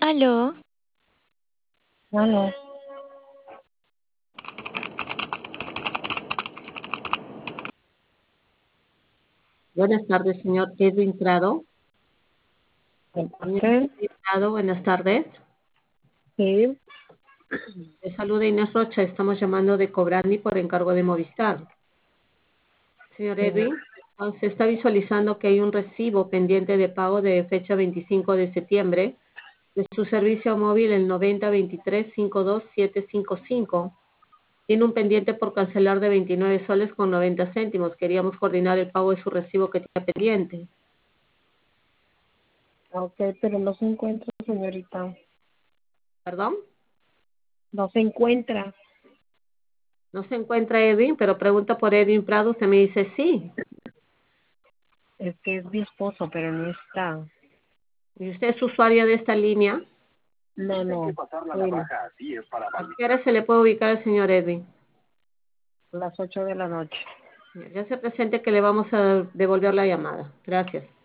Aló, Bueno, Buenas tardes, señor Edwin Prado. Señor entonces, Edwin Prado, buenas tardes. sí, Le saluda Inés Rocha. Estamos llamando de Cobrani por encargo de Movistar. Señor sí, Edwin, se está visualizando que hay un recibo pendiente de pago de fecha 25 de septiembre de su servicio móvil el 9023-52755. Tiene un pendiente por cancelar de 29 soles con 90 céntimos. Queríamos coordinar el pago de su recibo que tiene pendiente. ok, pero no se encuentra, señorita, ¿Perdón? no se encuentra, No se encuentra Edwin, pero pregunta por Edwin Prado. Usted me dice sí. es que es mi esposo, pero no está. ¿Y usted es usuario de esta línea? No, no, bueno, ¿A qué hora se le puede ubicar al señor Edwin? las 8 de la noche. Ya se presente que le vamos a devolver la llamada. Gracias.